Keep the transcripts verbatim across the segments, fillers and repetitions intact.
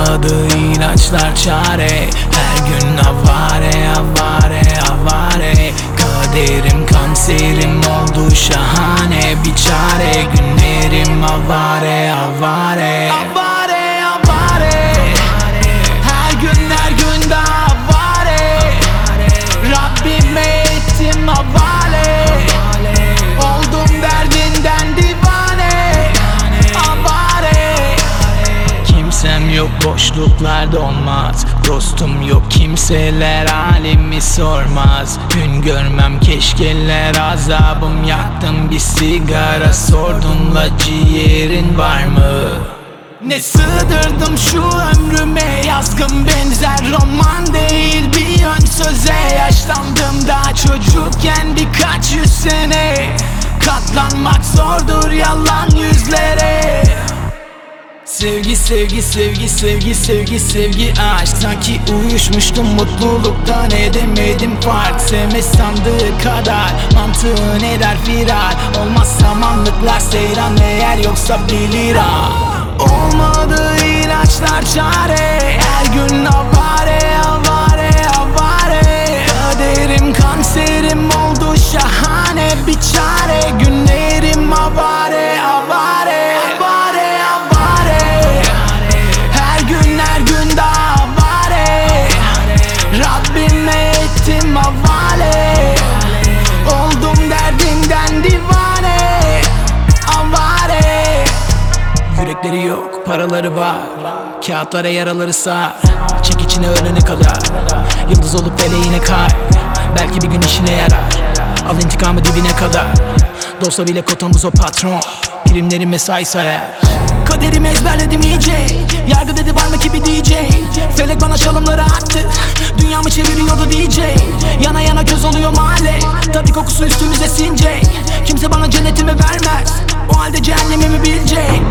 Olmadı ilaçlar çare. Her gün avare avare avare. Kaderim kanserim oldu şahane. Bir çare günlerim avare avare avare avare. Her gün her gün daha avare. Rabbime ettim havale. Oldum derdinden divane. Avare. Kimsem yok boşluklarda olmaz. Dostum yok kimseler halimi sormaz. Gün görmem keşkeler azabım yaktım bir sigara. Sordun la ciğerin var mı? Ne sığdırdım şu ömrüme, yazgın benzer roman değil bir ön söze. Yaşlandım daha çocukken birkaç yüz sene. Katlanmak zordur yalan yüzlere. Sevgi sevgi sevgi sevgi sevgi sevgi aşk. Sanki uyuşmuştum mutluluktan edemedim fark. Sevme sandığı kadar mantığın eder firar. Olmaz samanlıklar seyran eğer yoksa bir lira. Olmadı ilaçlar çare. Her gün avare avare avare. Kaderim kanserim oldu şahane. Bir çare günlerim avare avare avare avare. Her gün her gün daha avare. Rabbime ettim havale. Oldum derdimden divane. Avare. Yürekleri yok, paraları var. Kağıtlara yaraları sar. Çek içine ölene kadar. Yıldız olup feleğine kay. Belki bir gün işine yarar. Al intikamı dibine kadar. Dolsa bile kotamız o patron. Primlerin mesai sayar. Kaderimi ezberledim iyice. Yargı dedi var mı ki bir D J. Felek bana çalımları attı. Dünyamı çeviriyordu D J. Yana yana göz oluyor mahalle. Tabii kokusu üstümüze sinecek. Kimse bana cennetimi vermez. O halde cehennemimi bilecek.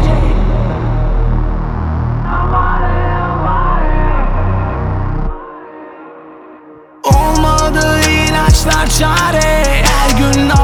Olmadı ilaçlar çare. Her gün